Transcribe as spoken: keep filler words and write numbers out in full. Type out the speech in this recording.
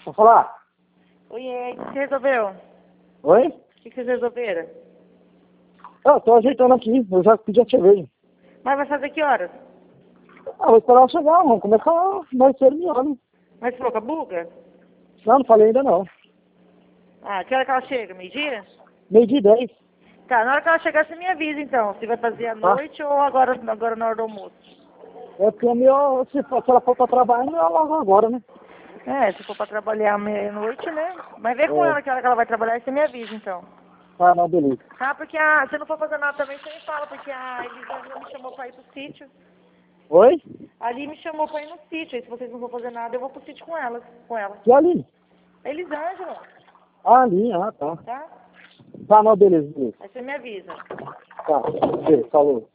Vou falar? Oi, o que você resolveu? Oi? O que vocês resolveram? Ah, tô ajeitando aqui, eu já pedi a cerveja. Mas vai fazer que horas? Ah, vou esperar ela chegar, vamos começar mais cedo melhor, né? Mas você falou com a Buga? Não, não falei ainda não. Ah, que hora que ela chega? Meio-dia? Meio dia e dez. Tá, na hora que ela chegar você me avisa então, se vai fazer à Tá. noite ou agora, agora na hora do almoço. É porque é melhor, se, for- se ela for pra trabalhar, é logo agora, né? É, se for pra trabalhar meia-noite, né? Mas vê com É. ela que hora que ela vai trabalhar e você me avisa então. Ah, não, beleza. Tá, porque a, se não for fazer nada também, você me fala, porque a Elisângela me chamou pra ir pro sítio. Oi? A Ali me chamou pra ir no sítio, e se vocês não vão fazer nada, eu vou pro sítio com ela, com ela. E ali? A Elisângela, Ah, ali, ah, tá. tá? Tá, não, beleza, beleza. Aí você me avisa. Tá, beleza, falou.